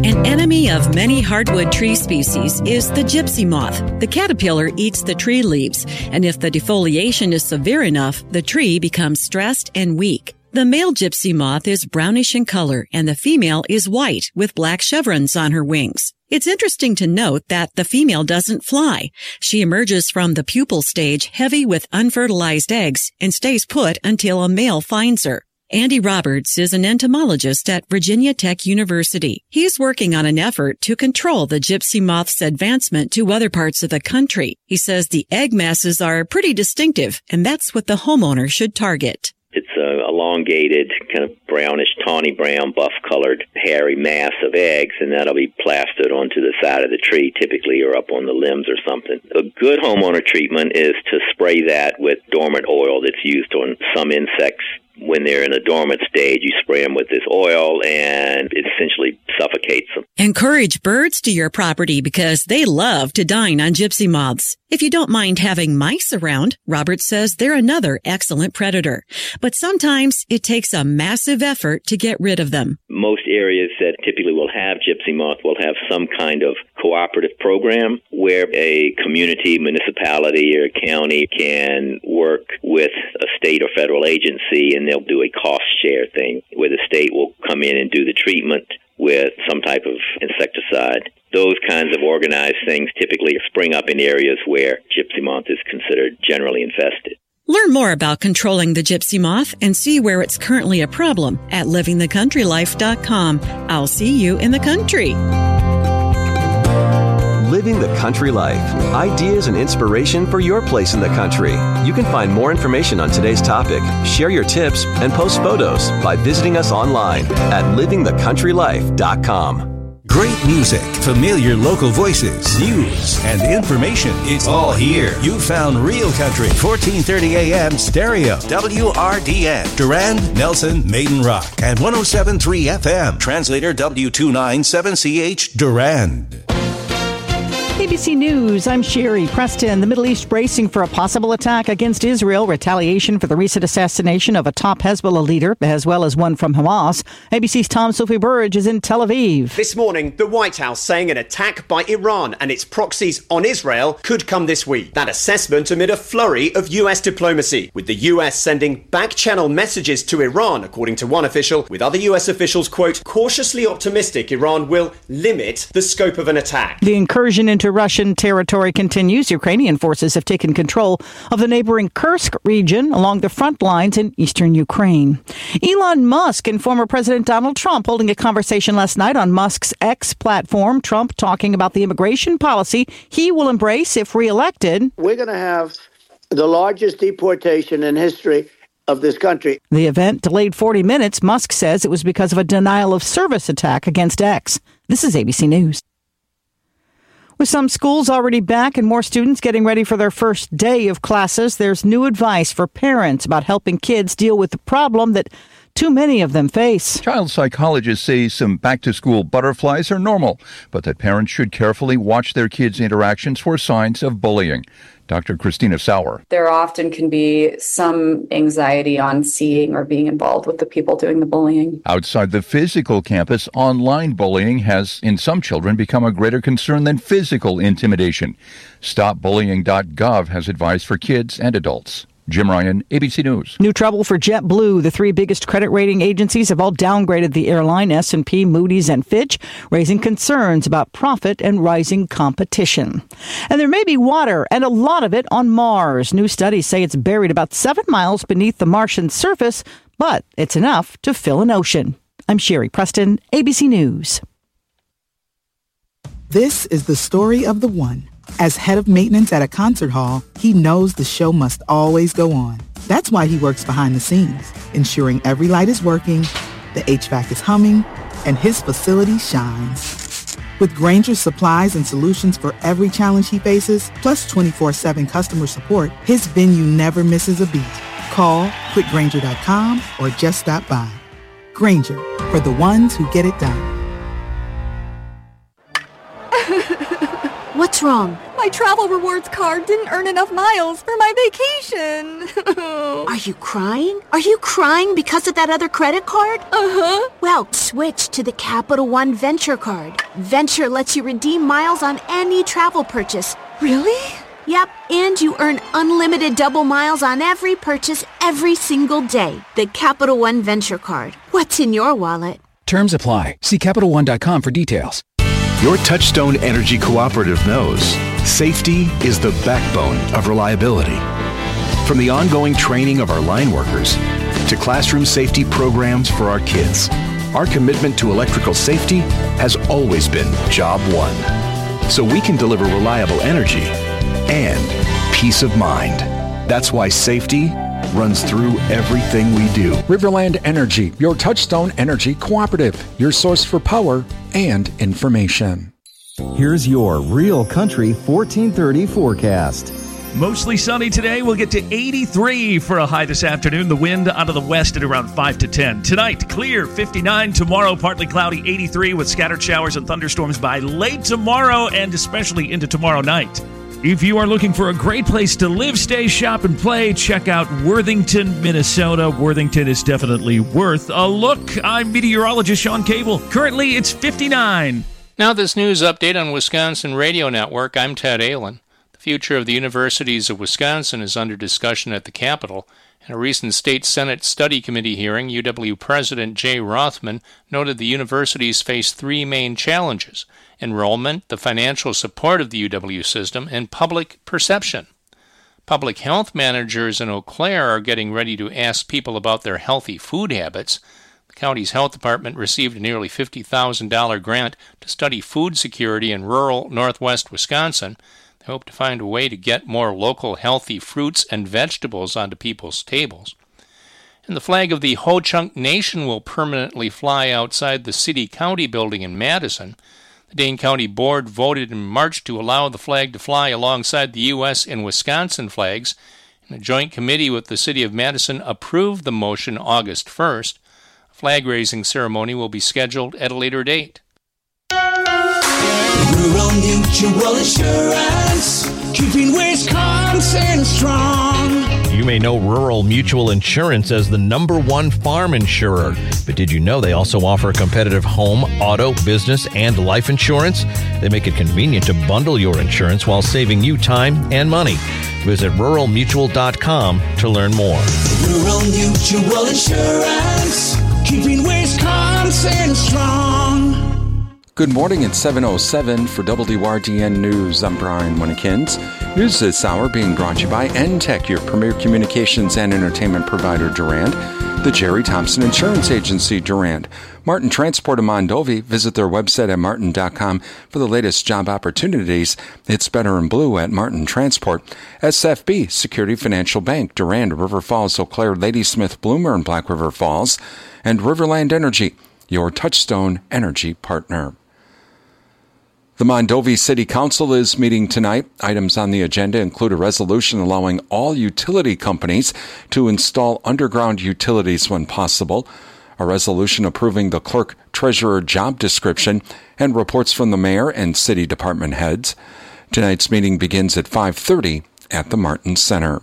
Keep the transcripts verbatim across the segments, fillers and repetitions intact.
An enemy of many hardwood tree species is the gypsy moth. The caterpillar eats the tree leaves, and if the defoliation is severe enough, the tree becomes stressed and weak. The male gypsy moth is brownish in color, and the female is white with black chevrons on her wings. It's interesting to note that the female doesn't fly. She emerges from the pupal stage heavy with unfertilized eggs and stays put until a male finds her. Andy Roberts is an entomologist at Virginia Tech University. He's working on an effort to control the gypsy moth's advancement to other parts of the country. He says the egg masses are pretty distinctive, and that's what the homeowner should target. It's an elongated, kind of brownish, tawny brown, buff-colored, hairy mass of eggs, and that'll be plastered onto the side of the tree, typically, or up on the limbs or something. A good homeowner treatment is to spray that with dormant oil that's used on some insects. When they're in a dormant stage, you spray them with this oil, and it essentially suffocates them. Encourage birds to your property because they love to dine on gypsy moths. If you don't mind having mice around, Roberts says they're another excellent predator. But sometimes it takes a massive effort to get rid of them. Most areas that typically will have gypsy moth will have some kind of cooperative program where a community, municipality, or county can work with a state or federal agency, and they'll do a cost share thing where the state will come in and do the treatment with some type of insecticide. Those kinds of organized things typically spring up in areas where gypsy moth is considered generally infested. Learn more about controlling the gypsy moth and see where it's currently a problem at living the country life dot com. I'll see you in the country. Living the Country Life. Ideas and inspiration for your place in the country. You can find more information on today's topic, share your tips, and post photos by visiting us online at living the country life dot com. Great music, familiar local voices, news, and information. It's all here. You found Real Country, fourteen thirty a.m. stereo. W R D N. Durand, Nelson, Maiden Rock. And one oh seven point three F M. Translator W two ninety-seven C H, Durand. A B C News, I'm Sherry Preston. The Middle East bracing for a possible attack against Israel, retaliation for the recent assassination of a top Hezbollah leader, as well as one from Hamas. A B C's Tom Sophie Burridge is in Tel Aviv. This morning, the White House saying an attack by Iran and its proxies on Israel could come this week. That assessment amid a flurry of U S diplomacy, with the U S sending back-channel messages to Iran, according to one official, with other U S officials, quote, cautiously optimistic Iran will limit the scope of an attack. The incursion into Russian territory continues. Ukrainian forces have taken control of the neighboring Kursk region along the front lines in eastern Ukraine. Elon Musk and former President Donald Trump holding a conversation last night on Musk's X platform. Trump talking about the immigration policy he will embrace if reelected. We're going to have the largest deportation in history of this country. The event delayed forty minutes. Musk says it was because of a denial of service attack against X. This is A B C News. With some schools already back and more students getting ready for their first day of classes, there's new advice for parents about helping kids deal with the problem that too many of them face. Child psychologists say some back-to-school butterflies are normal, but that parents should carefully watch their kids' interactions for signs of bullying. Doctor Christina Sauer. There often can be some anxiety on seeing or being involved with the people doing the bullying. Outside the physical campus, online bullying has, in some children, become a greater concern than physical intimidation. stop bullying dot gov has advice for kids and adults. Jim Ryan, A B C News. New trouble for JetBlue. The three biggest credit rating agencies have all downgraded the airline, S and P, Moody's, and Fitch, raising concerns about profit and rising competition. And there may be water, and a lot of it, on Mars. New studies say it's buried about seven miles beneath the Martian surface, but it's enough to fill an ocean. I'm Sherry Preston, A B C News. This is the story of the one. As head of maintenance at a concert hall, he knows the show must always go on. That's why he works behind the scenes, ensuring every light is working, the H V A C is humming, and his facility shines. With Grainger's supplies and solutions for every challenge he faces, plus twenty-four seven customer support, his venue never misses a beat. Call quick grainger dot com or just stop by. Grainger, for the ones who get it done. What's wrong? My travel rewards card didn't earn enough miles for my vacation. Are you crying? Are you crying because of that other credit card? Uh-huh. Well, switch to the Capital One Venture card. Venture lets you redeem miles on any travel purchase. Really? Yep, and you earn unlimited double miles on every purchase every single day. The Capital One Venture card. What's in your wallet? Terms apply. See Capital One dot com for details. Your Touchstone Energy Cooperative knows safety is the backbone of reliability. From the ongoing training of our line workers to classroom safety programs for our kids, our commitment to electrical safety has always been job one. So we can deliver reliable energy and peace of mind. That's why safety runs through everything we do. Riverland Energy, your Touchstone Energy Cooperative, your source for power and information. Here's your Real Country fourteen thirty forecast. Mostly sunny today. We'll get to eighty-three for a high this afternoon. The wind out of the west at around five to ten. Tonight, clear, fifty-nine. Tomorrow, partly cloudy, eighty-three with scattered showers and thunderstorms by late tomorrow and especially into tomorrow night. If you are looking for a great place to live, stay, shop, and play, check out Worthington, Minnesota. Worthington is definitely worth a look. I'm meteorologist Sean Cable. Currently, it's fifty-nine. Now this news update on Wisconsin Radio Network. I'm Ted Allen. The future of the universities of Wisconsin is under discussion at the Capitol. In a recent State Senate Study Committee hearing, U W President Jay Rothman noted the universities face three main challenges: enrollment, the financial support of the U W system, and public perception. Public health managers in Eau Claire are getting ready to ask people about their healthy food habits. The county's health department received a nearly fifty thousand dollars grant to study food security in rural northwest Wisconsin. They hope to find a way to get more local healthy fruits and vegetables onto people's tables. And the flag of the Ho-Chunk Nation will permanently fly outside the city-county building in Madison. The Dane County Board voted in March to allow the flag to fly alongside the U S and Wisconsin flags, and a joint committee with the City of Madison approved the motion August first. A flag-raising ceremony will be scheduled at a later date. Rural Mutual Insurance, keeping Wisconsin strong. You may know Rural Mutual Insurance as the number one farm insurer, but did you know they also offer competitive home, auto, business, and life insurance? They make it convenient to bundle your insurance while saving you time and money. Visit rural mutual dot com to learn more. Rural Mutual Insurance, keeping Wisconsin strong. Good morning, it's seven oh seven for W R D N News. I'm Brian Winnekins. News this hour being brought to you by N Tech, your premier communications and entertainment provider, Durand. The Jerry Thompson Insurance Agency, Durand. Martin Transport of Mondovi. Visit their website at martin dot com for the latest job opportunities. It's better in blue at Martin Transport. S F B, Security Financial Bank, Durand, River Falls, Eau Claire, Ladysmith, Bloomer, and Black River Falls. And Riverland Energy, your Touchstone Energy partner. The Mondovi City Council is meeting tonight. Items on the agenda include a resolution allowing all utility companies to install underground utilities when possible, a resolution approving the clerk-treasurer job description, and reports from the mayor and city department heads. Tonight's meeting begins at five thirty at the Martin Center.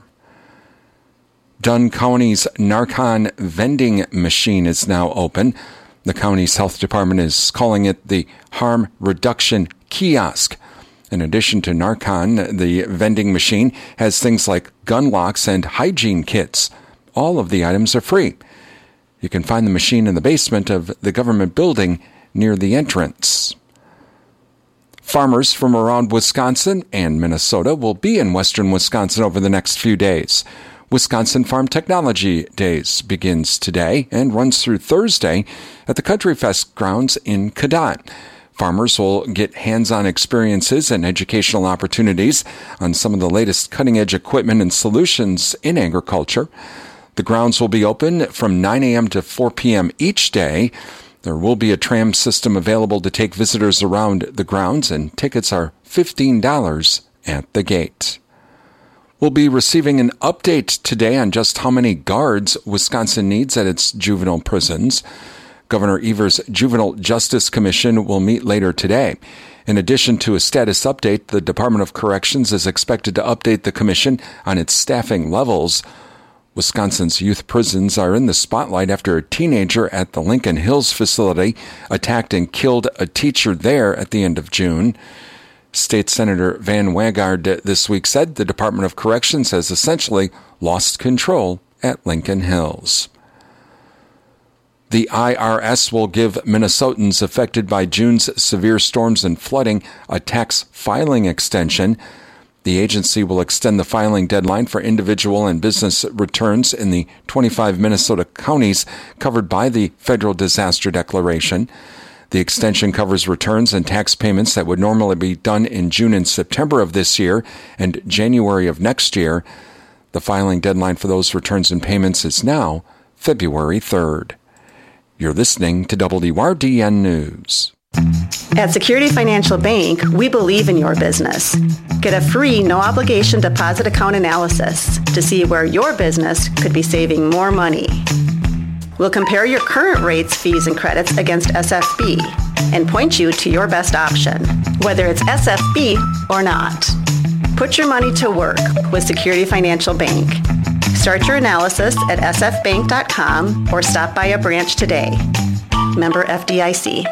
Dunn County's Narcan vending machine is now open. The county's health department is calling it the Harm Reduction Kiosk. In addition to Narcan, the vending machine has things like gun locks and hygiene kits. All of the items are free. You can find the machine in the basement of the government building near the entrance. Farmers from around Wisconsin and Minnesota will be in western Wisconsin over the next few days. Wisconsin Farm Technology Days begins today and runs through Thursday at the Country Fest grounds in Cadott. Farmers will get hands-on experiences and educational opportunities on some of the latest cutting-edge equipment and solutions in agriculture. The grounds will be open from nine a.m. to four p.m. each day. There will be a tram system available to take visitors around the grounds, and tickets are fifteen dollars at the gate. We'll be receiving an update today on just how many guards Wisconsin needs at its juvenile prisons. Governor Evers' Juvenile Justice Commission will meet later today. In addition to a status update, the Department of Corrections is expected to update the commission on its staffing levels. Wisconsin's youth prisons are in the spotlight after a teenager at the Lincoln Hills facility attacked and killed a teacher there at the end of June. State Senator Van Wagard this week said the Department of Corrections has essentially lost control at Lincoln Hills. The I R S will give Minnesotans affected by June's severe storms and flooding a tax filing extension. The agency will extend the filing deadline for individual and business returns in the twenty-five Minnesota counties covered by the federal disaster declaration. The extension covers returns and tax payments that would normally be done in June and September of this year and January of next year. The filing deadline for those returns and payments is now February third. You're listening to W R D N News. At Security Financial Bank, we believe in your business. Get a free, no-obligation deposit account analysis to see where your business could be saving more money. We'll compare your current rates, fees, and credits against S F B and point you to your best option, whether it's S F B or not. Put your money to work with Security Financial Bank. Start your analysis at s f bank dot com or stop by a branch today. Member F D I C.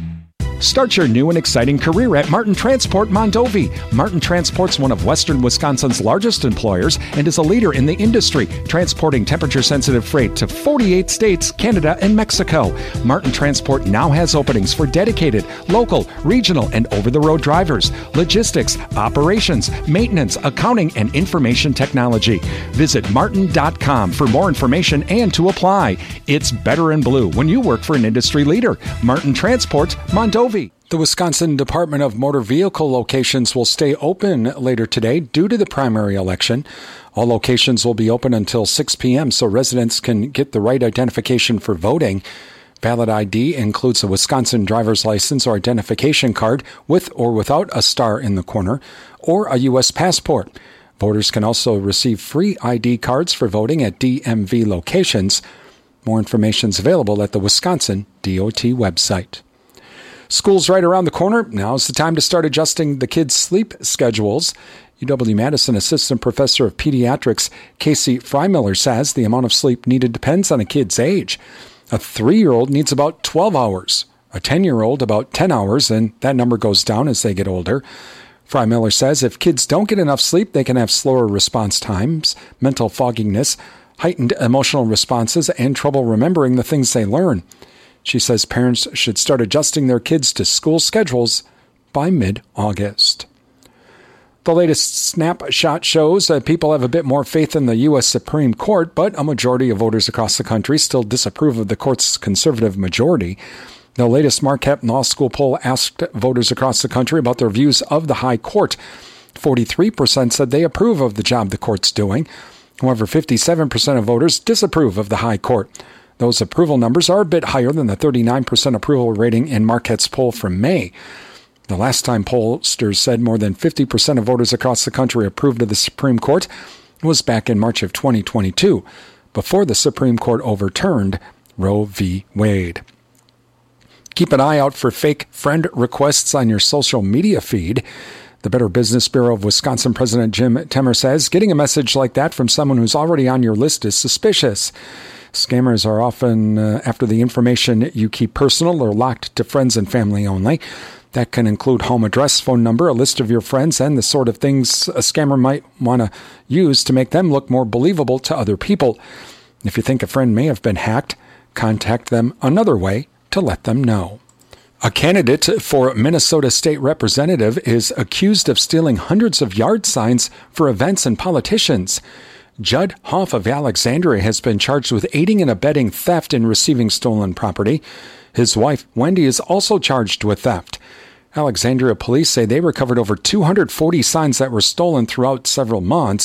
Start your new and exciting career at Martin Transport Mondovi. Martin Transport's one of Western Wisconsin's largest employers and is a leader in the industry, transporting temperature-sensitive freight to forty-eight states, Canada, and Mexico. Martin Transport now has openings for dedicated, local, regional, and over-the-road drivers, logistics, operations, maintenance, accounting, and information technology. Visit martin dot com for more information and to apply. It's better in blue when you work for an industry leader. Martin Transport Mondovi. The Wisconsin Department of Motor Vehicle locations will stay open later today due to the primary election. All locations will be open until six p.m. so residents can get the right identification for voting. Valid I D includes a Wisconsin driver's license or identification card with or without a star in the corner, or a U S passport. Voters can also receive free I D cards for voting at D M V locations. More information is available at the Wisconsin D O T website. School's right around the corner. Now's the time to start adjusting the kids' sleep schedules. U W-Madison Assistant Professor of Pediatrics Casey Freimiller says the amount of sleep needed depends on a kid's age. A three-year-old needs about twelve hours, a ten-year-old about ten hours, and that number goes down as they get older. Freimiller says if kids don't get enough sleep, they can have slower response times, mental fogginess, heightened emotional responses, and trouble remembering the things they learn. She says parents should start adjusting their kids to school schedules by mid-August. The latest snapshot shows that people have a bit more faith in the U S Supreme Court, but a majority of voters across the country still disapprove of the court's conservative majority. The latest Marquette Law School poll asked voters across the country about their views of the High Court. forty-three percent said they approve of the job the court's doing. However, fifty-seven percent of voters disapprove of the High Court. Those approval numbers are a bit higher than the thirty-nine percent approval rating in Marquette's poll from May. The last time pollsters said more than fifty percent of voters across the country approved of the Supreme Court was back in March of twenty twenty-two, before the Supreme Court overturned Roe v. Wade. Keep an eye out for fake friend requests on your social media feed. The Better Business Bureau of Wisconsin President Jim Temmer says getting a message like that from someone who's already on your list is suspicious. Scammers are often uh, after the information you keep personal or locked to friends and family only. That can include home address, phone number, a list of your friends, and the sort of things a scammer might want to use to make them look more believable to other people. If you think a friend may have been hacked, contact them another way to let them know. A candidate for Minnesota State Representative is accused of stealing hundreds of yard signs for events and politicians. Judd Hoff of Alexandria has been charged with aiding and abetting theft in receiving stolen property. His wife, Wendy, is also charged with theft. Alexandria police say they recovered over two hundred forty signs that were stolen throughout several months.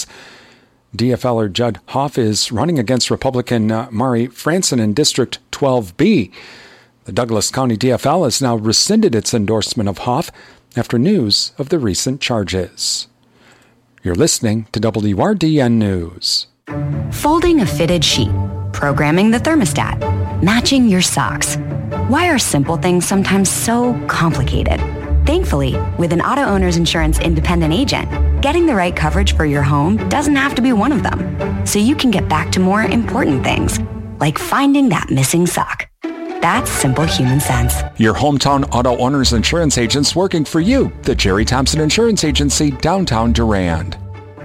D F L er Judd Hoff is running against Republican uh, Mari Franson in District twelve B. The Douglas County D F L has now rescinded its endorsement of Hoff after news of the recent charges. You're listening to W R D N News. Folding a fitted sheet, programming the thermostat, matching your socks. Why are simple things sometimes so complicated? Thankfully, with an auto owner's insurance independent agent, getting the right coverage for your home doesn't have to be one of them. So you can get back to more important things, like finding that missing sock. That's simple human sense. Your hometown auto owner's insurance agents working for you. The Jerry Thompson Insurance Agency, downtown Durand.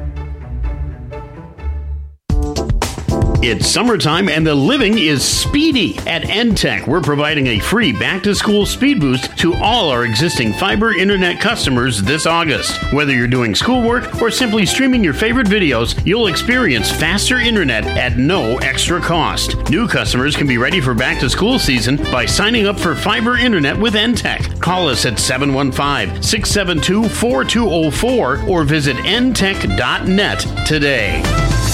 It's summertime and the living is speedy. At N Tech, we're providing a free back-to-school speed boost to all our existing fiber internet customers this August. Whether you're doing schoolwork or simply streaming your favorite videos, you'll experience faster internet at no extra cost. New customers can be ready for back-to-school season by signing up for fiber internet with N Tech. Call us at seven one five, six seven two, four two zero four or visit n tech dot net today.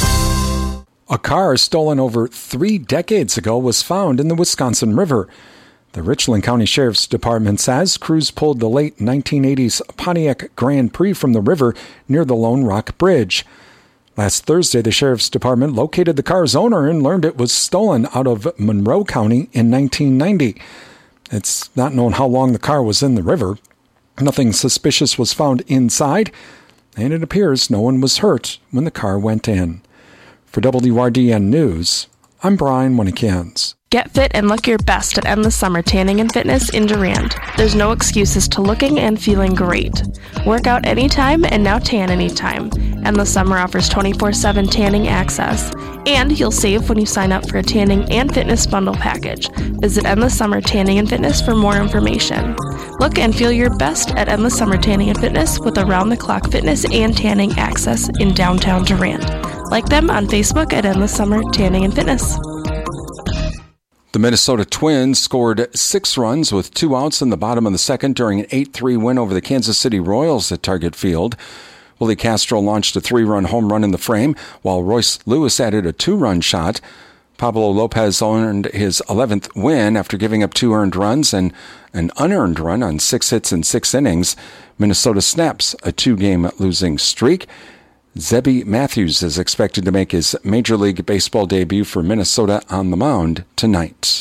A car stolen over three decades ago was found in the Wisconsin River. The Richland County Sheriff's Department says crews pulled the late nineteen eighties Pontiac Grand Prix from the river near the Lone Rock Bridge. Last Thursday, the Sheriff's Department located the car's owner and learned it was stolen out of Monroe County in nineteen ninety. It's not known how long the car was in the river. Nothing suspicious was found inside, and it appears no one was hurt when the car went in. For W R D N News, I'm Brian Winnekins. Get fit and look your best at Endless Summer Tanning and Fitness in Durand. There's no excuses to looking and feeling great. Work out anytime and now tan anytime. Endless Summer offers twenty-four seven tanning access. And you'll save when you sign up for a tanning and fitness bundle package. Visit Endless Summer Tanning and Fitness for more information. Look and feel your best at Endless Summer Tanning and Fitness with around-the-clock fitness and tanning access in downtown Durand. Like them on Facebook at Endless Summer Tanning and Fitness. The Minnesota Twins scored six runs with two outs in the bottom of the second during an eight three win over the Kansas City Royals at Target Field. Willie Castro launched a three-run home run in the frame, while Royce Lewis added a two-run shot. Pablo Lopez earned his eleventh win after giving up two earned runs and an unearned run on six hits in six innings. Minnesota snaps a two-game losing streak. Zebby Matthews is expected to make his Major League Baseball debut for Minnesota on the mound tonight.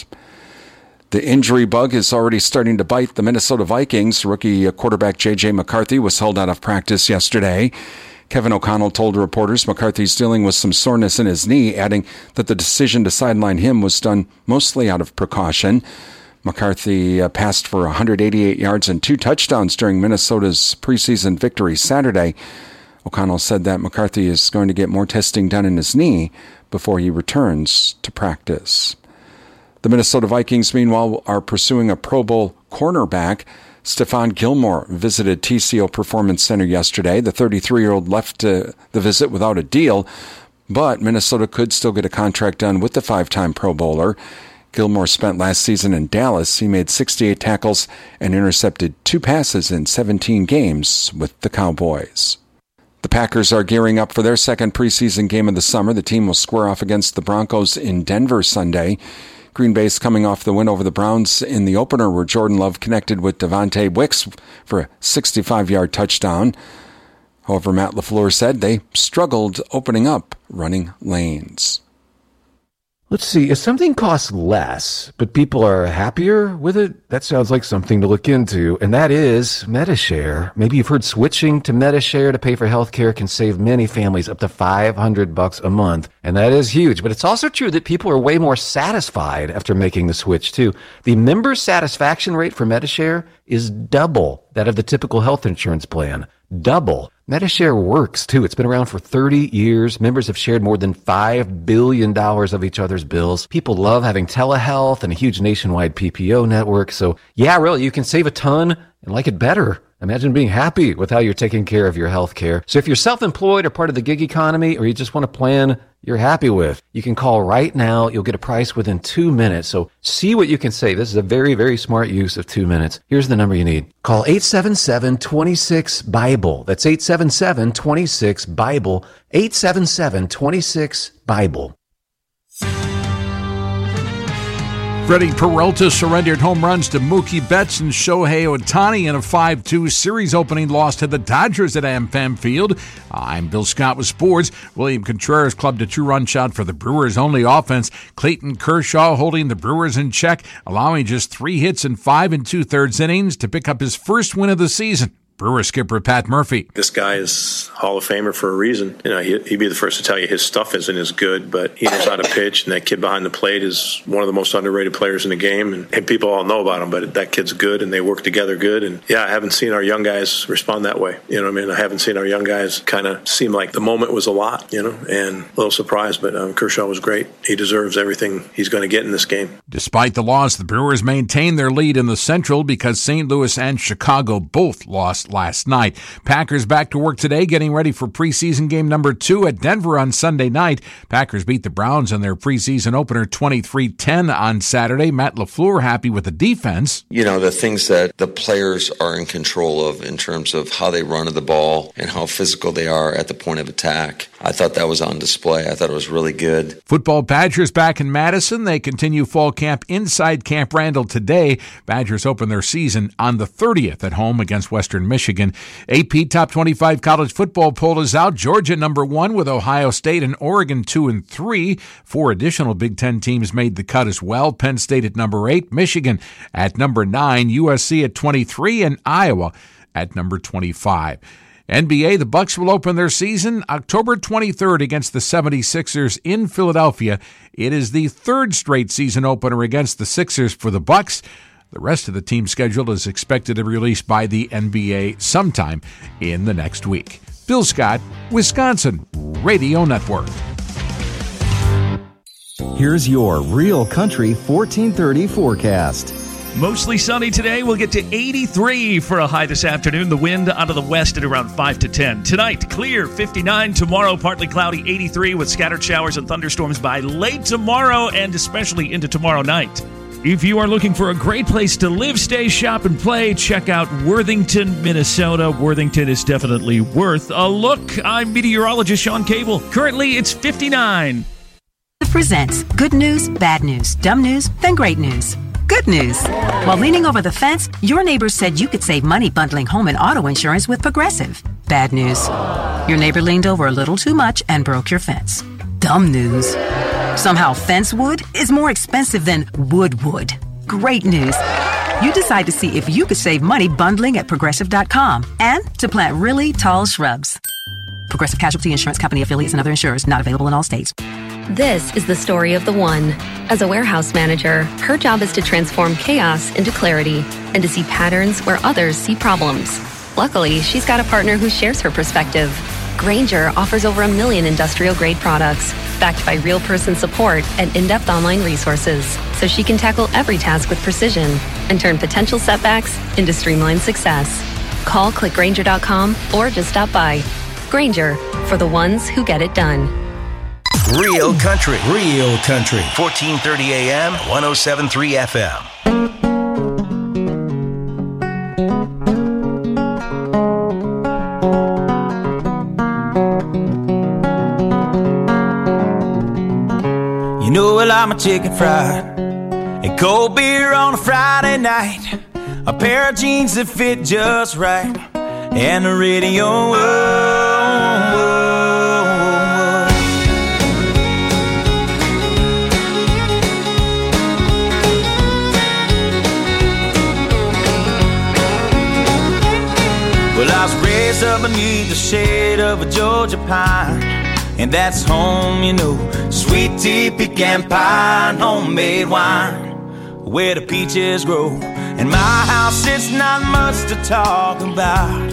The injury bug is already starting to bite the Minnesota Vikings. Rookie quarterback J J McCarthy was held out of practice yesterday. Kevin O'Connell told reporters McCarthy's dealing with some soreness in his knee, adding that the decision to sideline him was done mostly out of precaution. McCarthy uh, passed for one hundred eighty-eight yards and two touchdowns during Minnesota's preseason victory Saturday. O'Connell said that McCarthy is going to get more testing done in his knee before he returns to practice. The Minnesota Vikings, meanwhile, are pursuing a Pro Bowl cornerback. Stephon Gilmore visited T C O Performance Center yesterday. The thirty-three-year-old left uh, the visit without a deal, but Minnesota could still get a contract done with the five-time Pro Bowler. Gilmore spent last season in Dallas. He made sixty-eight tackles and intercepted two passes in seventeen games with the Cowboys. The Packers are gearing up for their second preseason game of the summer. The team will square off against the Broncos in Denver Sunday. Green Bay's coming off the win over the Browns in the opener, where Jordan Love connected with Devontae Wicks for a sixty-five-yard touchdown. However, Matt LaFleur said they struggled opening up running lanes. Let's see, if something costs less, but people are happier with it, that sounds like something to look into, and that is Medi-Share. Maybe you've heard switching to Medi-Share to pay for healthcare can save many families up to five hundred bucks a month, and that is huge. But it's also true that people are way more satisfied after making the switch, too. The member satisfaction rate for Medi-Share is double that of the typical health insurance plan. Double. Medi-Share works, too. It's been around for thirty years. Members have shared more than five billion dollars of each other's bills. People love having telehealth and a huge nationwide P P O network. So, yeah, really, you can save a ton and like it better. Imagine being happy with how you're taking care of your health care. So if you're self-employed or part of the gig economy, or you just want a plan you're happy with, you can call right now. You'll get a price within two minutes. So see what you can save. This is a very, very smart use of two minutes. Here's the number you need. Call eight seven seven, two six, BIBLE. That's eight seven seven, two six, BIBLE. eight seven seven, two six, BIBLE. Freddie Peralta surrendered home runs to Mookie Betts and Shohei Ohtani in a five two series opening loss to the Dodgers at AmFam Field. I'm Bill Scott with sports. William Contreras clubbed a two-run shot for the Brewers' only offense. Clayton Kershaw holding the Brewers in check, allowing just three hits in five and two-thirds innings to pick up his first win of the season. Brewer skipper Pat Murphy. This guy is Hall of Famer for a reason. You know, he, he'd be the first to tell you his stuff isn't as good, but he knows how to pitch, and that kid behind the plate is one of the most underrated players in the game, and, and people all know about him, but that kid's good, and they work together good, and yeah, I haven't seen our young guys respond that way. You know what I mean? I haven't seen our young guys kind of seem like the moment was a lot, you know, and a little surprised, but um, Kershaw was great. He deserves everything he's going to get in this game. Despite the loss, the Brewers maintain their lead in the Central because Saint Louis and Chicago both lost last night. Packers back to work today, getting ready for preseason game number two at Denver on Sunday night. Packers beat the Browns in their preseason opener twenty-three ten on Saturday. Matt LaFleur happy with the defense. You know, the things that the players are in control of in terms of how they run the ball and how physical they are at the point of attack. I thought that was on display. I thought it was really good. Football Badgers back in Madison. They continue fall camp inside Camp Randall today. Badgers open their season on the thirtieth at home against Western Michigan. A P Top twenty-five college football poll is out. Georgia number one with Ohio State and Oregon two and three. Four additional Big Ten teams made the cut as well. Penn State at number eight, Michigan at number nine, U S C at twenty-three, and Iowa at number twenty-five. N B A, the Bucks will open their season October twenty-third against the seventy-sixers in Philadelphia. It is the third straight season opener against the Sixers for the Bucks. The rest of the team schedule is expected to be released by the N B A sometime in the next week. Bill Scott, Wisconsin Radio Network. Here's your Real Country fourteen thirty forecast. Mostly sunny today. We'll get to eighty-three for a high this afternoon. The wind out of the west at around five to ten. Tonight, clear, fifty-nine. Tomorrow, partly cloudy, eighty-three with scattered showers and thunderstorms by late tomorrow and especially into tomorrow night. If you are looking for a great place to live, stay, shop, and play, check out Worthington, Minnesota. Worthington is definitely worth a look. I'm meteorologist Sean Cable. Currently, it's fifty-nine. Presents good news, bad news, dumb news, then great news. Good news. While leaning over the fence, your neighbor said you could save money bundling home and auto insurance with Progressive. Bad news. Your neighbor leaned over a little too much and broke your fence. Dumb news. Somehow fence wood is more expensive than wood wood. Great news. You decide to see if you could save money bundling at Progressive dot com and to plant really tall shrubs. Progressive Casualty Insurance Company affiliates and other insurers not available in all states. This is the story of the one. As a warehouse manager, her job is to transform chaos into clarity and to see patterns where others see problems. Luckily, she's got a partner who shares her perspective. Grainger offers over a million industrial-grade products, backed by real-person support and in-depth online resources, so she can tackle every task with precision and turn potential setbacks into streamlined success. Call click grainger dot com or just stop by. Grainger, for the ones who get it done. Real Country. Real Country. fourteen thirty A M, one oh seven point three F M. You know I like my chicken fried and cold beer on a Friday night, a pair of jeans that fit just right, and the radio. Oh, oh, oh. Well, I was raised up beneath the shade of a Georgia pine, and that's home, you know. Sweet tea, pecan pie, and homemade wine, where the peaches grow. In my house, it's not much to talk about,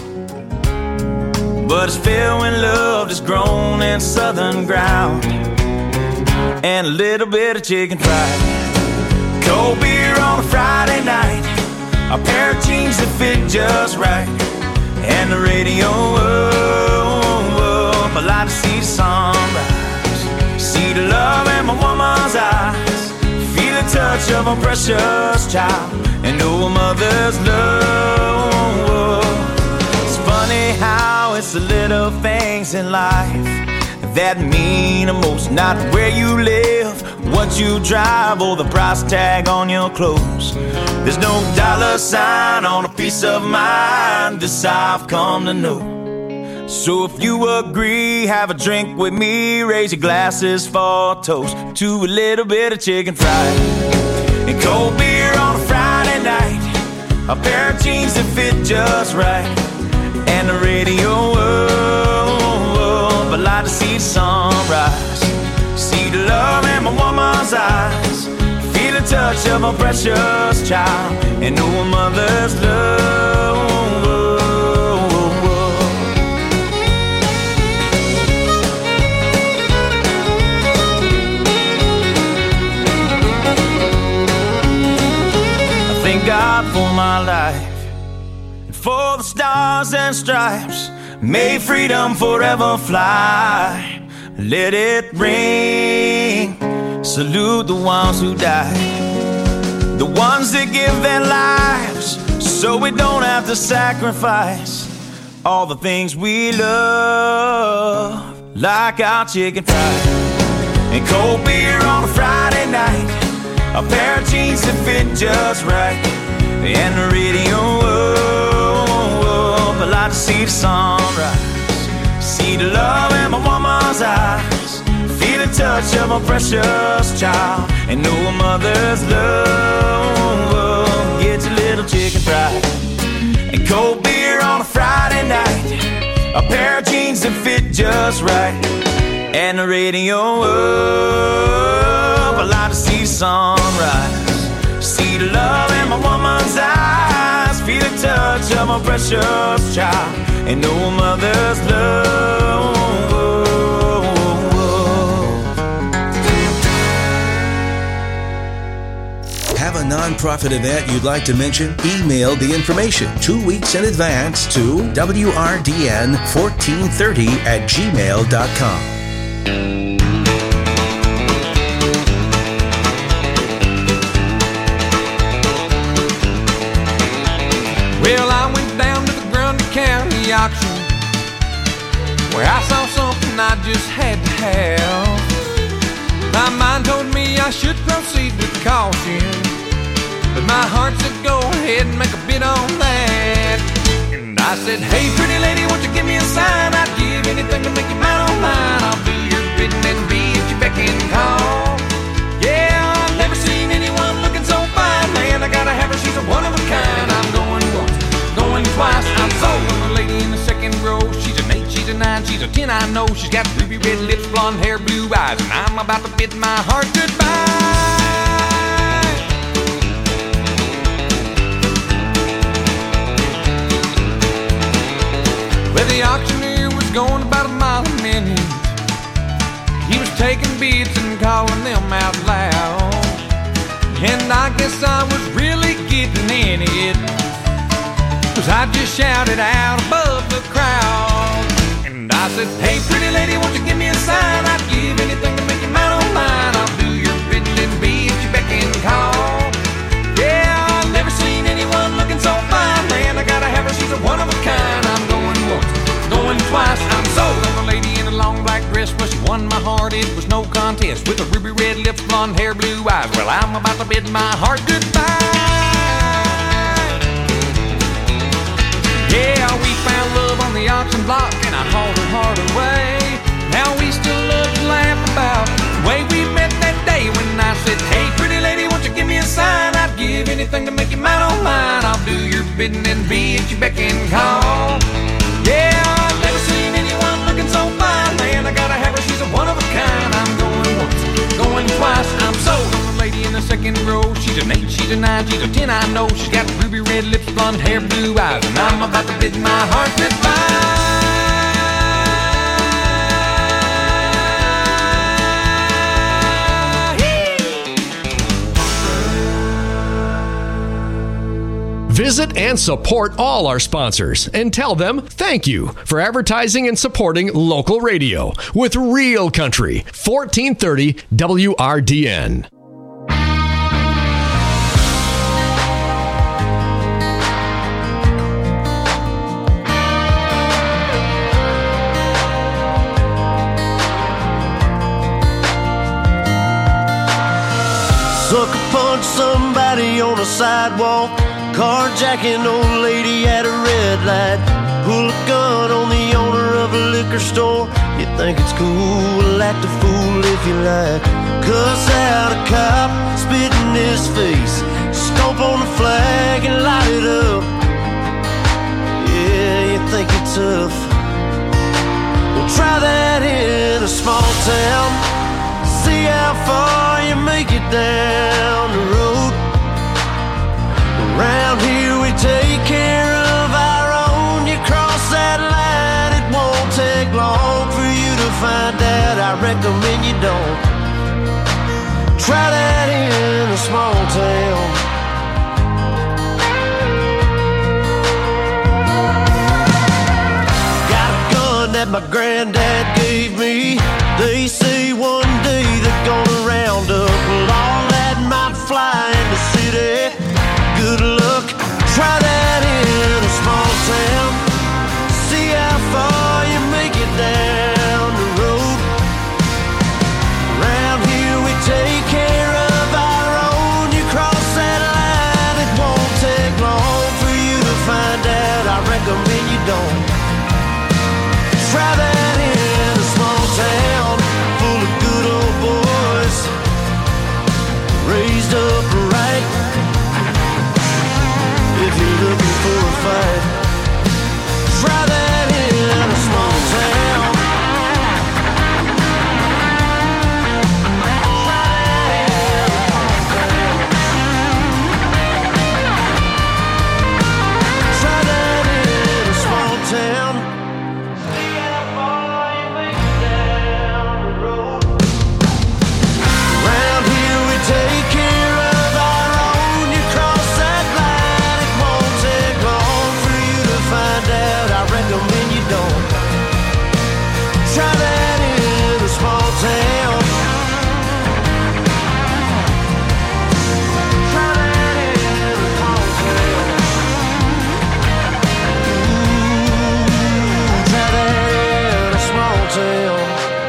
but it's filled when love is grown in southern ground, and a little bit of chicken fried, cold beer on a Friday night, a pair of jeans that fit just right, and the radio. Oh, oh, oh. I like to see the sunrise, see the love in my woman's eyes, feel the touch of a precious child, and know a mother's love. It's funny how it's the little things in life that mean the most, not where you live, what you drive or the price tag on your clothes. There's no dollar sign on a piece of mind, this I've come to know. So if you agree, have a drink with me, raise your glasses for a toast to a little bit of chicken fried and cold beer on a Friday night, a pair of jeans that fit just right, and the radio. Oh, I'd like to see the sunrise, see the love in my woman's eyes, feel the touch of a precious child, and know a mother's love. Thank God for my life, and for the stars and stripes. May freedom forever fly. Let it ring. Salute the ones who died, the ones that give their lives so we don't have to sacrifice all the things we love, like our chicken fried and cold beer on a Friday night, a pair of jeans that fit just right, and the radio up. I like to see the sunrise, see the love in my woman's eyes, feel the touch of a precious child, and know a mother's love. Get your little chicken fried and cold beer on a Friday night, a pair of jeans that fit just right, and the radio up. I like to see the sunrise, see the love in my woman's eyes, feel the touch of a precious child, and know a mother's love. Have a nonprofit event you'd like to mention? Email the information two weeks in advance to W R D N fourteen thirty at gmail dot com. Well, I went down to the Grundy County auction, where I saw something I just had to have. My mind told me I should proceed with caution, but my heart said go ahead and make a bid on that. And I said, hey pretty lady, won't you give me a sign? I'd give anything to make you mine on mine. I'll do your bidding and be at your beck and call. Yeah, I've never seen anyone looking so fine, man. I gotta have her, she's a one of a kind. I'm going once, going twice, I'm sold on the lady in the second row. She's an eight, she's a nine, she's a ten, I know. She's got ruby red lips, blonde hair, blue eyes, and I'm about to bid my heart goodbye. Well, the auctioneer was going about a mile a minute. He was taking bids and calling them out loud, and I guess I was really getting in it, 'cause I just shouted out above the crowd. And I said, hey pretty lady, won't you give me a sign? I'd give anything to make you mine on mine. I'll do your bidding and be at your beck and call. Yeah, I've never seen anyone looking so fine, man. I gotta have her, she's a one of a kind. I'm going once, going twice, I'm sold on the lady in a long black dress. Well, she won my heart, it was no contest, with the ruby red lips, blonde hair, blue eyes. Well, I'm about to bid my heart goodbye. Yeah, we found love on the auction block, and I hauled her heart away. Now we still love to laugh about the way we met that day when I said, hey pretty lady, won't you give me a sign? I'd give anything to make you mine on mine. I'll do your bidding and be at your beck and call. Yeah, I've never seen anyone looking so fine, man. I gotta have her, she's a one of a kind. I'm going once, going twice, I'm sold on the lady in the second row. She's an eight, she's a nine, she's a ten, I know. She's got ruby red lips, blonde hair, blue eyes, and I'm about to bid my heart goodbye. Visit and support all our sponsors and tell them thank you for advertising and supporting local radio with Real Country, fourteen thirty W R D N. somebody on a sidewalk, carjacking old lady at a red light, pull a gun on the owner of a liquor store. You think it's cool, act a fool if you like, cuss out a cop, spit in his face, stomp on the flag and light it up. Yeah, you think you're tough. Well, try that in a small town, see how far you make it down the road. Around here we take care of our own. You cross that line, it won't take long for you to find out. I recommend you don't. Try that in a small town. Got a gun that my granddad gave me. They say one day they're gonna round up all that might fly in the city. Good luck, try that in a small town, see how far you make it down the road. Around here we take care of our own. You cross that line, it won't take long for you to find out. I recommend you don't. Try that in a small town, full of good old boys, raised up right. If you're looking for a fight, try that in a small town. Try that in a small town. See how far you make it down the road. Around here we take care of our own. You cross that line, it won't take long for you to find out. I recommend you don't. Try that in a small town. Try that in a small town. Ooh, try that in a small town.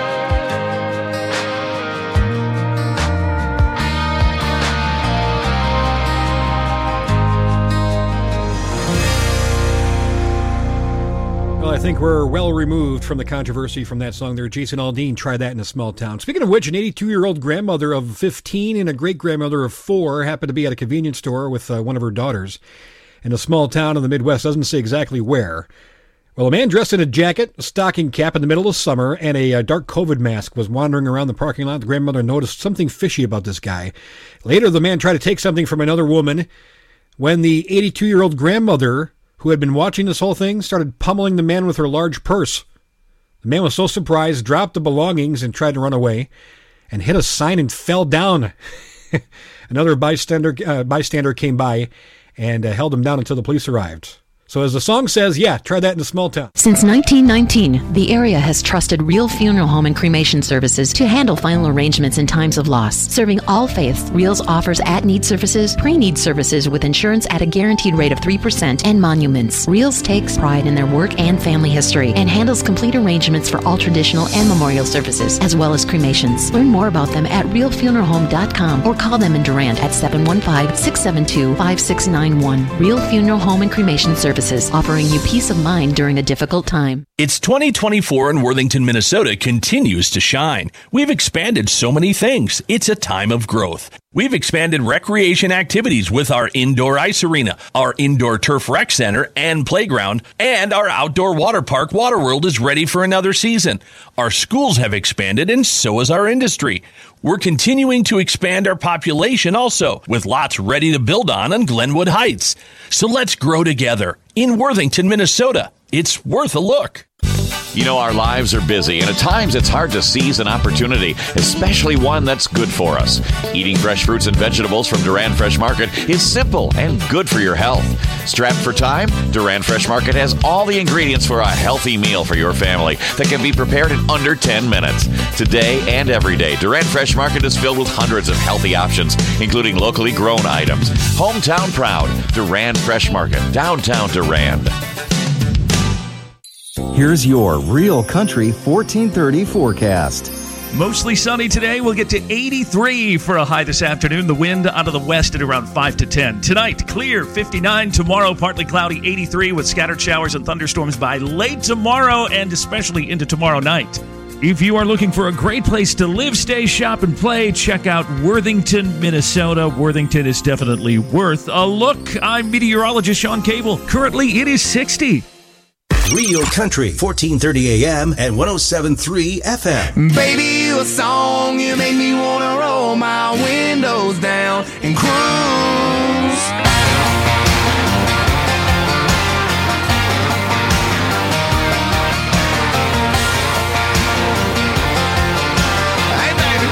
Well, I think we're well removed from the controversy from that song there. Jason Aldean, Try That in a Small Town. Speaking of which, an eighty-two-year-old grandmother of fifteen and a great-grandmother of four happened to be at a convenience store with uh, one of her daughters in a small town in the Midwest. Doesn't say exactly where. Well, a man dressed in a jacket, a stocking cap in the middle of summer, and a, a dark COVID mask was wandering around the parking lot. The grandmother noticed something fishy about this guy. Later, the man tried to take something from another woman when the eighty-two-year-old grandmother, who had been watching this whole thing, started pummeling the man with her large purse. The man was so surprised, dropped the belongings and tried to run away, and hit a sign and fell down. Another bystander uh, bystander came by and uh, held him down until the police arrived. So as the song says, yeah, try that in a small town. Since nineteen nineteen, the area has trusted Real Funeral Home and Cremation Services to handle final arrangements in times of loss. Serving all faiths, Reals offers at-need services, pre-need services with insurance at a guaranteed rate of three percent, and monuments. Reals takes pride in their work and family history and handles complete arrangements for all traditional and memorial services, as well as cremations. Learn more about them at real funeral home dot com or call them in Durant at seven one five, six seven two, five six nine one. Real Funeral Home and Cremation Services. Offering you peace of mind during a difficult time. It's twenty twenty-four and Worthington, Minnesota continues to shine. We've expanded so many things. It's a time of growth. We've expanded recreation activities with our indoor ice arena, our indoor turf rec center and playground, and our outdoor water park, Waterworld, is ready for another season. Our schools have expanded, and so has our industry. We're continuing to expand our population also, with lots ready to build on in Glenwood Heights. So let's grow together in Worthington, Minnesota. It's worth a look. You know, our lives are busy, and at times it's hard to seize an opportunity, especially one that's good for us. Eating fresh fruits and vegetables from Durand Fresh Market is simple and good for your health. Strapped for time, Durand Fresh Market has all the ingredients for a healthy meal for your family that can be prepared in under ten minutes. Today and every day, Durand Fresh Market is filled with hundreds of healthy options, including locally grown items. Hometown proud, Durand Fresh Market, downtown Durand. Here's your Real Country fourteen thirty forecast. Mostly sunny today. We'll get to eighty-three for a high this afternoon. The wind out of the west at around five to ten. Tonight, clear, fifty-nine. Tomorrow, partly cloudy, eighty-three, with scattered showers and thunderstorms by late tomorrow and especially into tomorrow night. If you are looking for a great place to live, stay, shop, and play, check out Worthington, Minnesota. Worthington is definitely worth a look. I'm meteorologist Sean Cable. Currently, it is sixty. Real Country, fourteen thirty A M and one oh seven point three F M. Baby, you a song, you make me wanna roll my windows down and cruise. Hey, baby.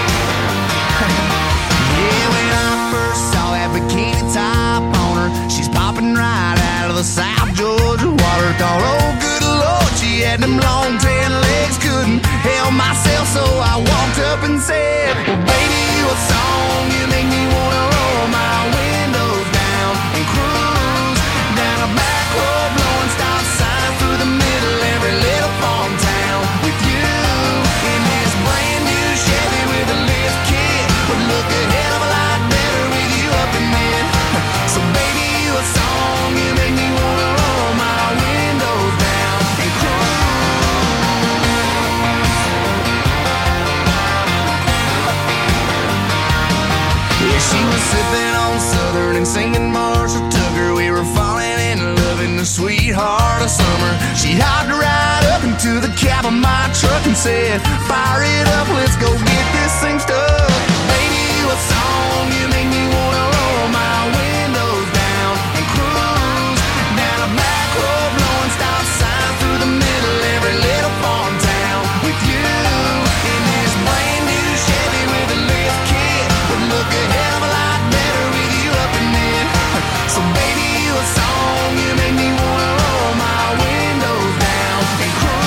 Yeah, when I first saw that bikini top on her, she's popping right out of the South Georgia water. Thought, oh, good Lord, she had them long tan legs. Couldn't help myself, so I walked up and said, well, baby, you a song, you make me wanna roll my windows down and cruise down a back road, blowing stop signs through the middle every little farm town with you in this brand new Chevy with a lift kit. Would look a hell of a lot better with you up in it. So baby, you a song, you make me wanna roll my windows down and cruise. Yeah, she was sipping on Southern and singing Marshall Tucker. We were falling in love in the sweetheart of summer. She hopped right up into the cab of my truck and said, fire it up, let's go get this thing stuck. Baby, you a song, you make me wanna roll my windows down and cruise down a back road, blowing stop signs through the middle every little farm town with you in this brand new Chevy with a lift kit. Would look a hell of a lot better with you up in it. So baby, you a song, you make me wanna roll my windows down and cruise.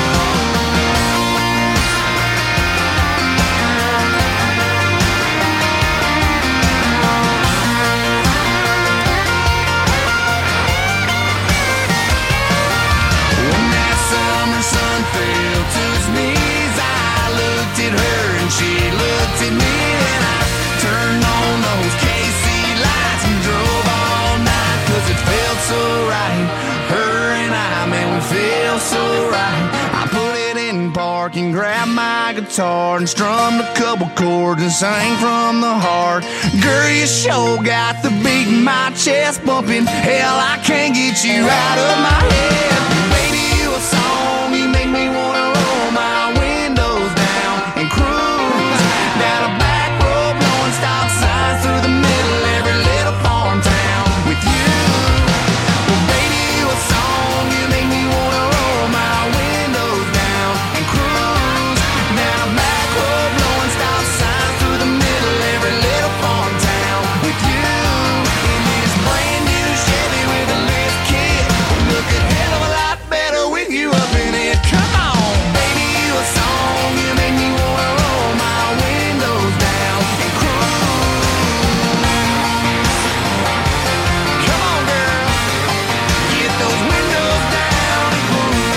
When that summer sun fell to its knees, I looked at her and she looked at me, and I turned on those K C lights and drove all night, cause it felt so right. Her and I, man, we feel so right. I put it in park and grabbed my guitar and strummed a couple chords and sang from the heart. Girl, you sure got the beat in my chest bumping. Hell, I can't get you out of my head. Baby, you a song, you make me wanna roll my windows down and cruise down a back road, blowing stop signs through the middle every little farm town with you. Well, baby, you a song, you make me wanna roll my windows down and cruise down a back road, blowing stop signs through the middle every little farm town with you in this brand new Chevy with a lift kit. Would look a hell of a lot better with you up in it. Come on, baby, you a song, you make me wanna roll my windows down and cruise. Come on, girl, get those windows down and cruise.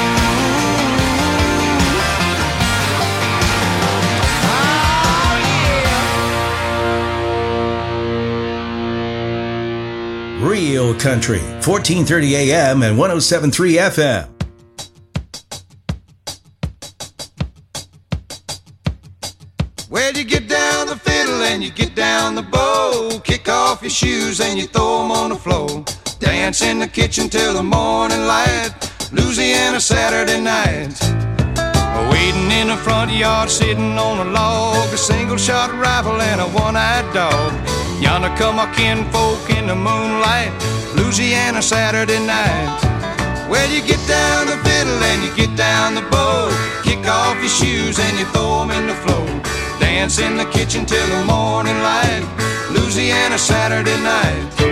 Oh, yeah. Real Country, fourteen thirty A M and one oh seven point three F M. Well, you get down the fiddle and you get down the bow. Kick off your shoes and you throw them on the floor. Dance in the kitchen till the morning light. Louisiana Saturday night. Waiting in the front yard, sitting on a log. A single shot rifle and a one-eyed dog. Yonder come our kinfolk in the moonlight. Louisiana Saturday night. Well, you get down the fiddle and you get down the bow. Kick off your shoes and you throw them in the floor. Dance in the kitchen till the morning light. Louisiana Saturday night.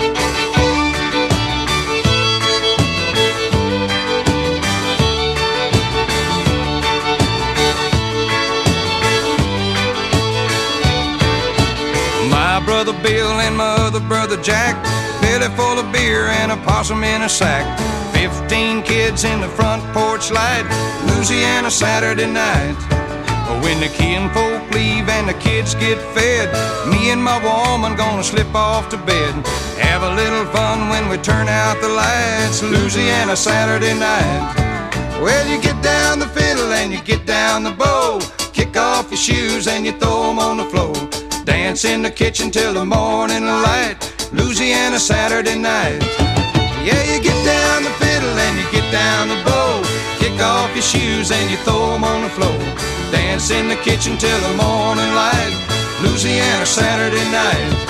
My brother Bill and my other brother Jack, belly full of beer and a possum in a sack. Fifteen kids in the front porch light, Louisiana Saturday night. When the kinfolk leave and the kids get fed, me and my woman gonna slip off to bed. Have a little fun when we turn out the lights, Louisiana Saturday night. Well, you get down the fiddle and you get down the bow, kick off your shoes and you throw them on the floor. Dance in the kitchen till the morning light, Louisiana Saturday night. Yeah, you get down the fiddle and you get down the bow, kick off your shoes and you throw them on the floor. Dance in the kitchen till the morning light, Louisiana Saturday night.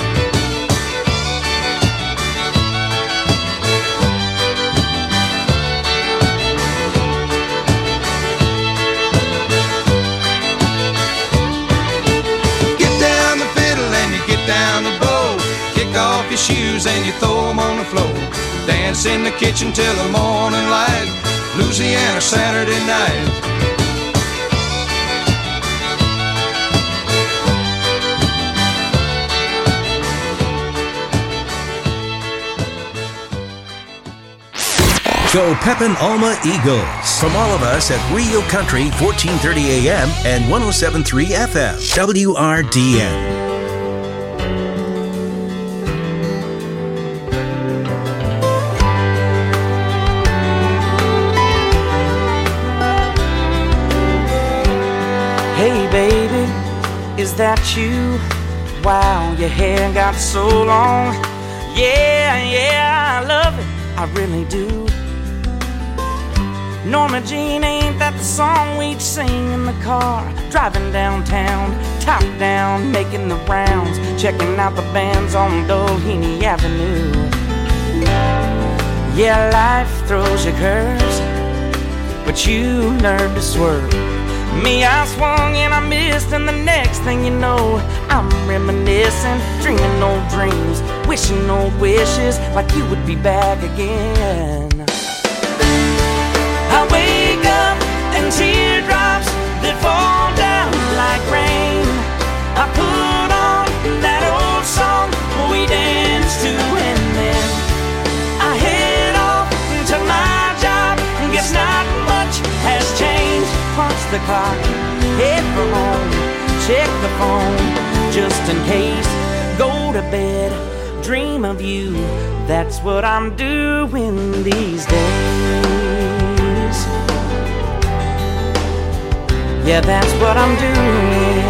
Down the bow, kick off your shoes and you throw them on the floor. Dance in the kitchen till the morning light, Louisiana Saturday night. Go Pepin Alma Eagles. From all of us at Real Country, fourteen thirty A M and one oh seven point three F M, W R D N. Hey baby, is that you? Wow, your hair got so long. Yeah, yeah, I love it, I really do. Norma Jean, ain't that the song we'd sing in the car? Driving downtown, top down, making the rounds, checking out the bands on Doheny Avenue. Yeah, life throws you curves, but you learn to swerve. Me, I swung and I missed, and the next thing you know, I'm reminiscing, dreaming old dreams, wishing old wishes, like you would be back again. I wake up and teardrops that fall down like rain. I put on that old song we danced to, and then I head off to my job. Guess not much has changed. Punch the clock, head for home, check the phone, just in case. Go to bed, dream of you. That's what I'm doing these days. Yeah, that's what I'm doing.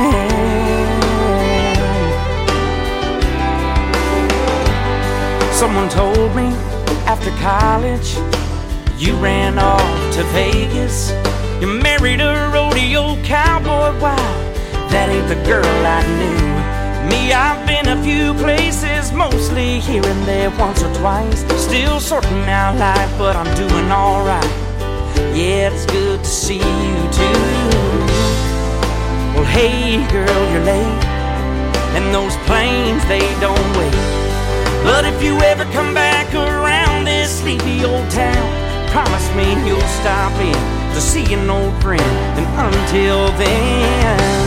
Someone told me after college you ran off to Vegas. You married a rodeo cowboy. Wow, that ain't the girl I knew. Me, I've been a few places, mostly here and there, once or twice. Still sorting out life, but I'm doing alright. Yeah, it's good to see you too. Well, hey girl, you're late, and those planes, they don't wait. But if you ever come back around this sleepy old town, promise me you'll stop in to see an old friend. And until then,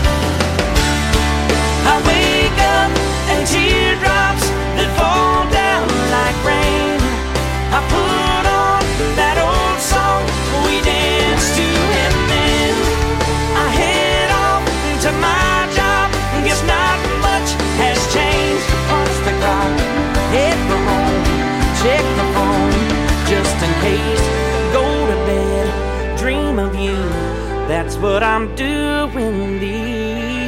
I wake up and teardrops that fall down like rain. I put on that old song we danced to, and then I head off to my job. Guess not much has changed. Punch the clock, head for home, check the phone, just in case. Go to bed, dream of you. That's what I'm doing these.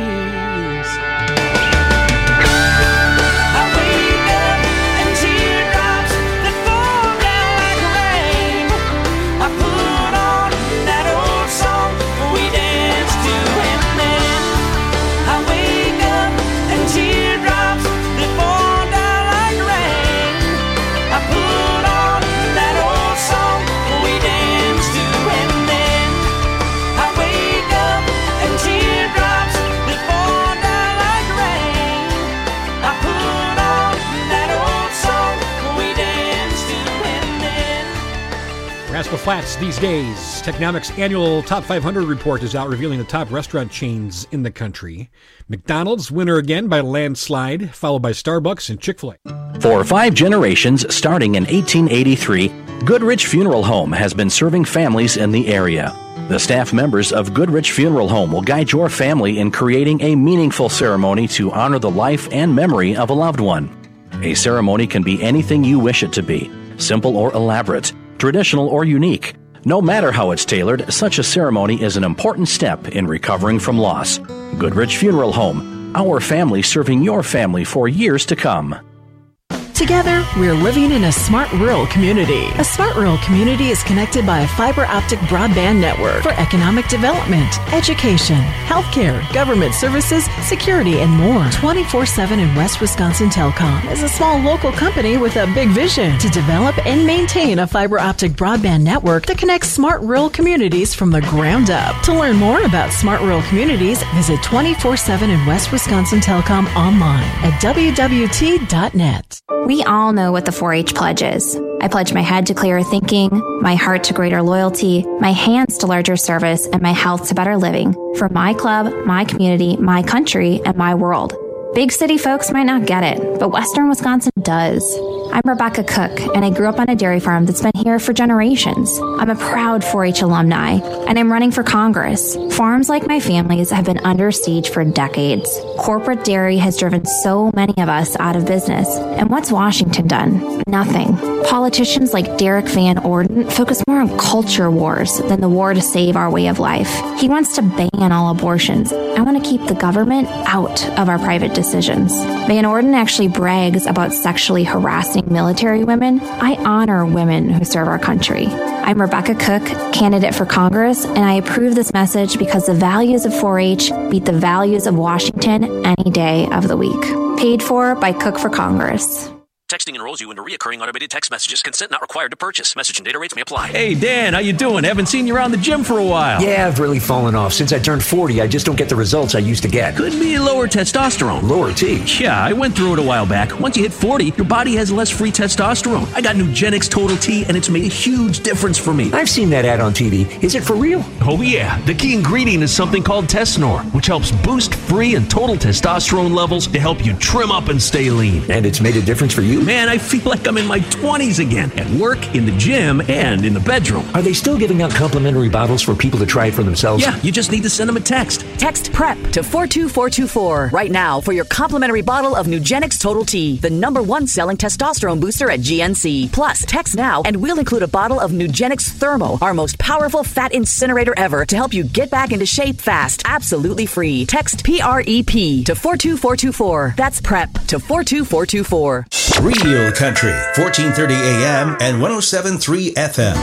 I wake up and teardrops that fall down like rain. I put on that old song we danced to, and then I wake up and teardrops that fall down like rain. I put on that old song we danced to, and then I wake up and teardrops that fall down like rain. I put on that old song we danced to, and then Rascal Flatts these days. Technomic's annual Top five hundred report is out, revealing the top restaurant chains in the country. McDonald's winner again by a landslide, followed by Starbucks and Chick-fil-A. For five generations, starting in eighteen eighty-three, Goodrich Funeral Home has been serving families in the area. The staff members of Goodrich Funeral Home will guide your family in creating a meaningful ceremony to honor the life and memory of a loved one. A ceremony can be anything you wish it to be, simple or elaborate, traditional or unique. No matter how it's tailored, such a ceremony is an important step in recovering from loss. Goodrich Funeral Home, our family serving your family for years to come. Together, we're living in a smart rural community. A smart rural community is connected by a fiber optic broadband network for economic development, education, healthcare, government services, security, and more. twenty-four seven in West Wisconsin Telecom is a small local company with a big vision to develop and maintain a fiber optic broadband network that connects smart rural communities from the ground up. To learn more about smart rural communities, visit twenty-four seven in West Wisconsin Telecom online at w w t dot net. We all know what the four H pledge is. I pledge my head to clearer thinking, my heart to greater loyalty, my hands to larger service, and my health to better living for my club, my community, my country, and my world. Big city folks might not get it, but Western Wisconsin does. I'm Rebecca Cook, and I grew up on a dairy farm that's been here for generations. I'm a proud four H alumni, and I'm running for Congress. Farms like my family's have been under siege for decades. Corporate dairy has driven so many of us out of business. And what's Washington done? Nothing. Politicians like Derek Van Orden focus more on culture wars than the war to save our way of life. He wants to ban all abortions. I want to keep the government out of our private decisions. Van Orden actually brags about sexually harassing military women. I honor women who serve our country. I'm Rebecca Cook, candidate for Congress, and I approve this message because the values of four H beat the values of Washington any day of the week. Paid for by Cook for Congress. Texting enrolls you into recurring automated text messages. Consent not required to purchase. Message and data rates may apply. Hey, Dan, how you doing? Haven't seen you around the gym for a while. Yeah, I've really fallen off. Since I turned forty, I just don't get the results I used to get. Could be lower testosterone. Lower T? Yeah, I went through it a while back. Once you hit forty, your body has less free testosterone. I got Nugenix Total T, and it's made a huge difference for me. I've seen that ad on T V. Is it for real? Oh, yeah. The key ingredient is something called Tesnor, which helps boost free and total testosterone levels to help you trim up and stay lean. And it's made a difference for you? Man, I feel like I'm in my twenties again, at work, in the gym, and in the bedroom. Are they still giving out complimentary bottles for people to try it for themselves? Yeah, you just need to send them a text. Text PREP to four two four two four right now for your complimentary bottle of Nugenix Total T, the number one selling testosterone booster at G N C. Plus, text now and we'll include a bottle of Nugenix Thermo, our most powerful fat incinerator ever, to help you get back into shape fast, absolutely free. Text P R E P to four two four two four. That's PREP to four two four two four. Real Country, fourteen thirty A M and one oh seven point three F M.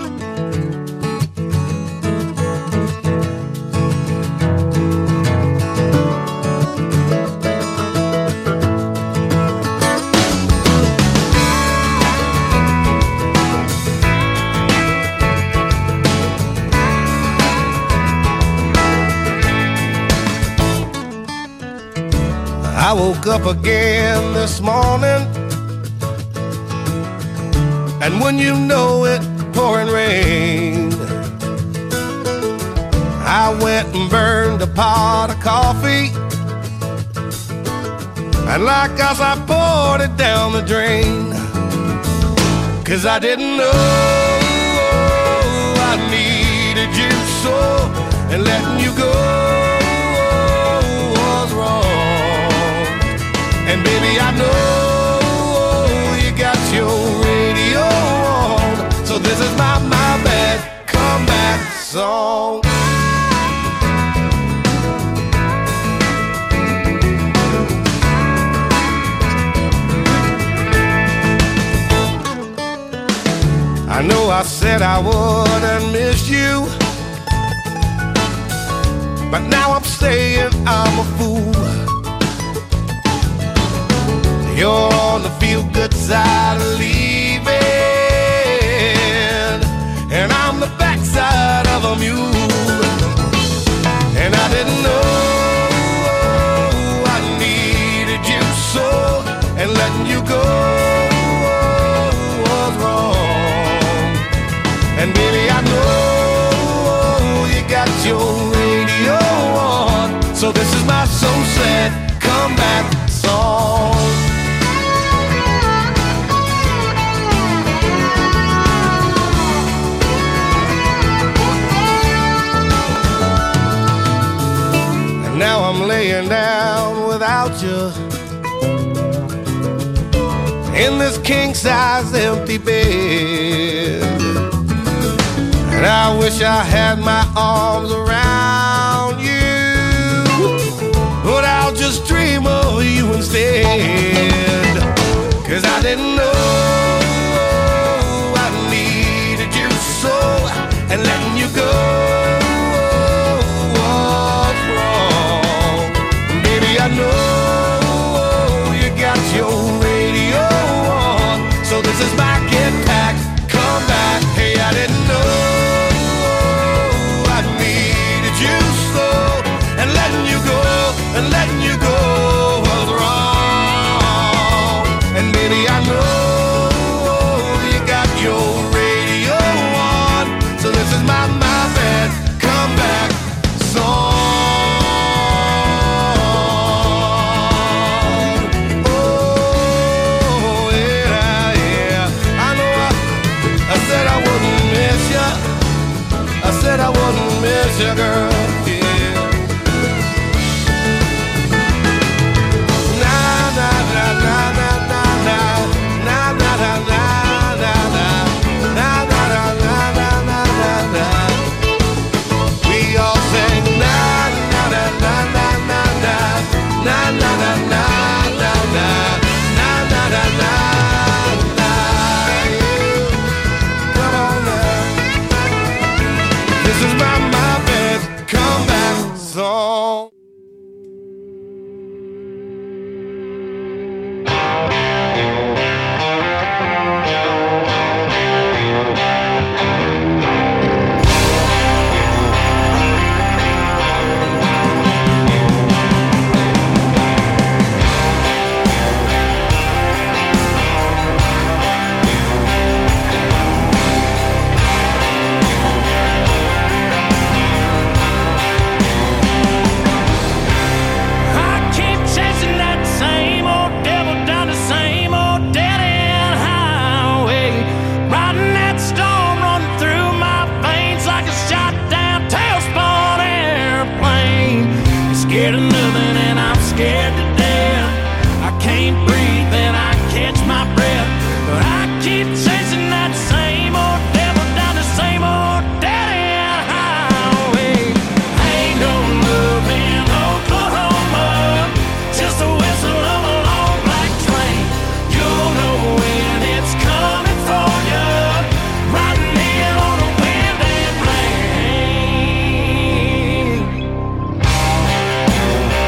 I woke up again this morning, and when you know it, pouring rain. I went and burned a pot of coffee, and like us I poured it down the drain. Cause I didn't know I needed you so, and letting you go was wrong. And baby, I know you got your radio on, so this is my, my bad comeback song. I know I said I wouldn't miss you, but now I'm saying I'm a fool. You're on the feel-good side of leaving, and I'm the backside of a mule. And I didn't know I needed you so, and letting you go was wrong. And baby, I know you got your radio on, so this is my so sad comeback song. you in this king-size empty bed. And I wish I had my arms around you, but I'll just dream of you instead. 'Cause I didn't know I needed you so, and letting you go was wrong. Baby, I know you got your radio on, so this is my get back, come back. Hey, I didn't know I needed you so, and letting you go, and letting you go was wrong. And baby, I know you got your radio on, so this is my, my bad, come back song. Oh, yeah, yeah. I know I, I said I wouldn't miss you. I said I wouldn't miss you, girl. Yeah. Nah, nah, nah, nah, nah, nah, nah, nah, nah, nah, nah, nah, nah, nah, nah, nah, nah, nah, nah. We all sing nah, nah, nah, nah, nah, nah, nah, nah, nah, nah, nah, nah, nah, nah, nah, nah, nah. Come on now. This is my, my bad comeback song. I keep chasing that same old devil down the same old dead-end highway, riding that storm running through my veins like a shot-down tailspun airplane. Scared of nothing and I'm scared to death. I can't breathe and I catch my breath, but I keep chasing that same old devil down the same old dead-end highway. Ain't no love in Oklahoma, just a whistle of a long black train. You'll know when it's coming for you, riding in on a wind and rain.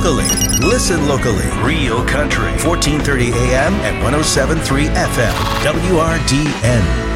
locally. Listen locally. Real Country, fourteen thirty A M and one oh seven point three F M. W R D N.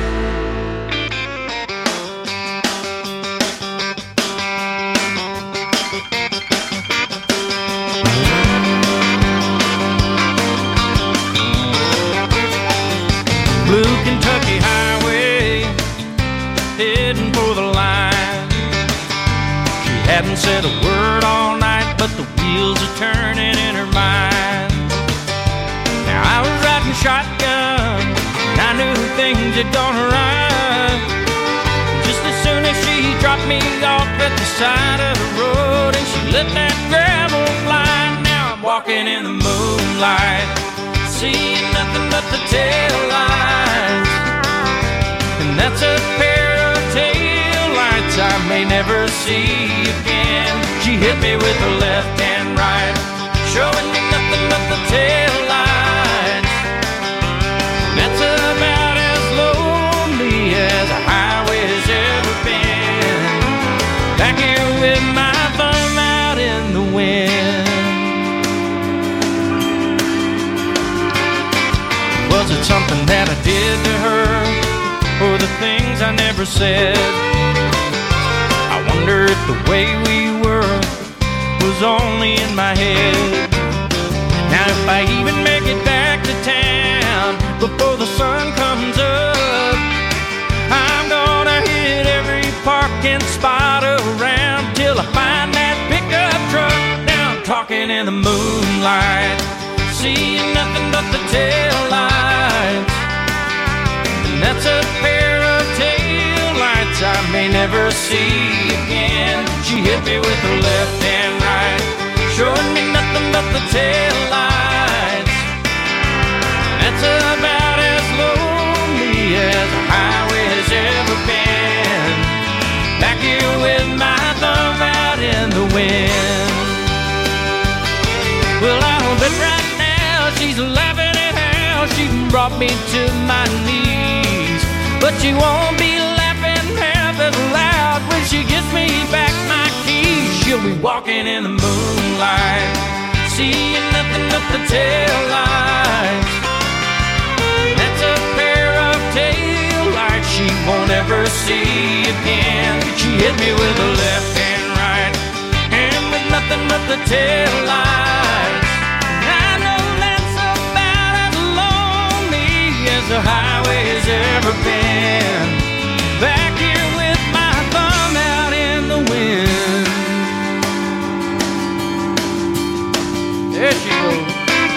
Blue Kentucky Highway, heading for the line. She hadn't said a word all night, but the wheels are turning in her mind. Now I was riding shotgun, and I knew things had gone right. Just as soon as she dropped me off at the side of the road, and she let that gravel fly. Now I'm walking in the moonlight, seeing nothing but the tail lights. And that's a pair of tail lights I may never see again. She hit me with her left and right, showing me nothing but the tail lights. And that's about as lonely as a highway has ever been. Back here with my thumb out in the wind. Was it something that I did to her, or the things I never said? I wonder if the way we were was only in my head. Now if I even make it back to town before the sun comes up, I'm gonna hit every parking spot around till I find that pickup truck. Now I'm talking in the moonlight, seeing nothing but the tail lights. And that's a pair of tail lights I may never see again. She hit me with her left and right, showing me nothing but the tail lights. That's about as lonely as a highway has ever been. Back here with my thumb out in the wind. Well, I don't bet right now she's laughing at how she brought me to my knees, but she won't be laughing half as loud when she gives me back my keys. She'll be walking in the moonlight, seeing nothing but the tail lights. That's a pair of tail lights she won't ever see again. She hit me with her left and right, and with nothing but the tail lights. The highway has ever been. Back here with my thumb out in the wind. There she goes.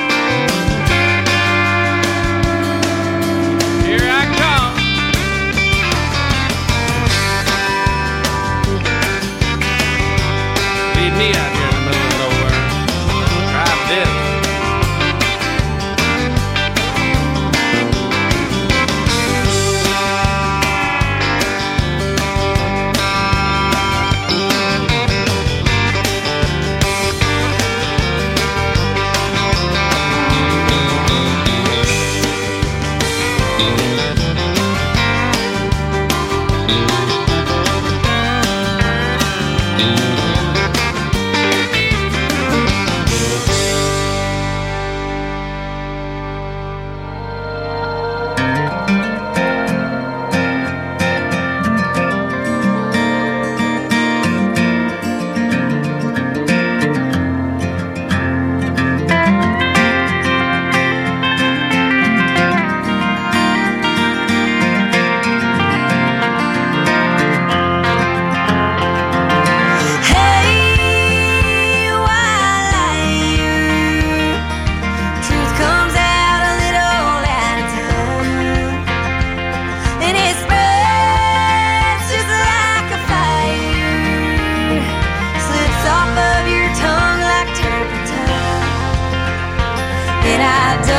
Here I come. Leave me out here in the middle of nowhere. Try this. I